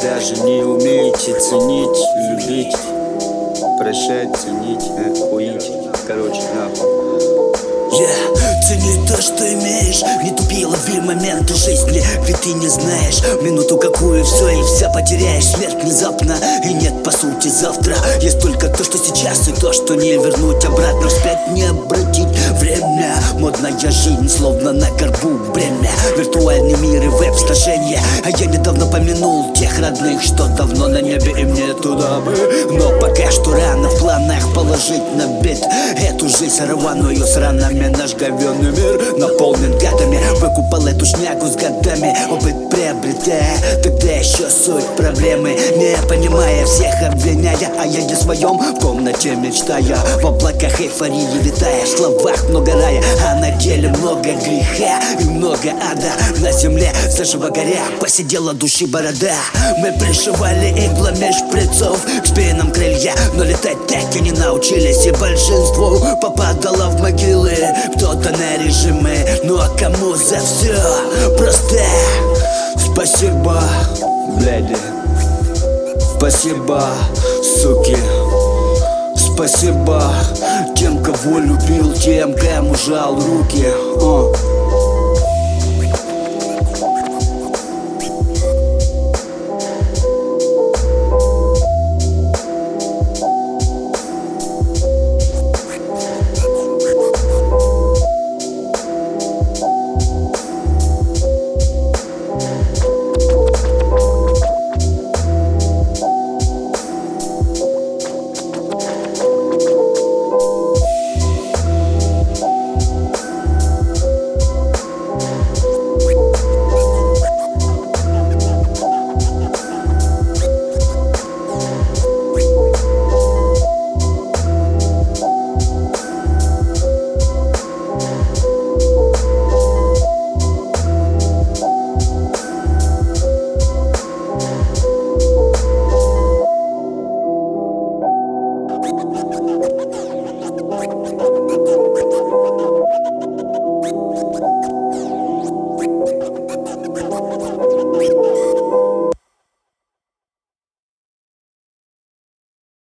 даже не умеете ценить, любить, прощать, ценить, хуить. Короче, нахуй. Цени то, что имеешь, не тупи, лови моменты жизни. Ведь ты не знаешь минуту какую, все и вся потеряешь. Смерть внезапно, и нет по сути завтра. Есть только то, что сейчас, и то, что не вернуть обратно. Вспять не обратить время. Модная жизнь, словно на горбу бремя. Виртуальный мир и веб-сложение. А я недавно помянул тех родных, что давно на небе, и мне туда бы. Но пока что рано в планах положить на бит эту жизнь рваную с ранами. Наш говёный мир наполнен гадами. Выкупал эту шнягу с годами, опыт приобретая. Тогда еще суть проблемы, не понимая, всех обвиняя. А я не своем в комнате мечтая, в облаках эйфории витая. В словах много рая, а на деле много греха и много ада. На земле заживо горя посидела души борода. Мы пришивали иглами шприцов к спинам крылья, но летать так и не научились. И большинство попадало в могилы, кто-то на режимы. Ну а кому за все просто спасибо, бляди. Спасибо, суки. Спасибо тем, кого любил, тем, кому жал руки.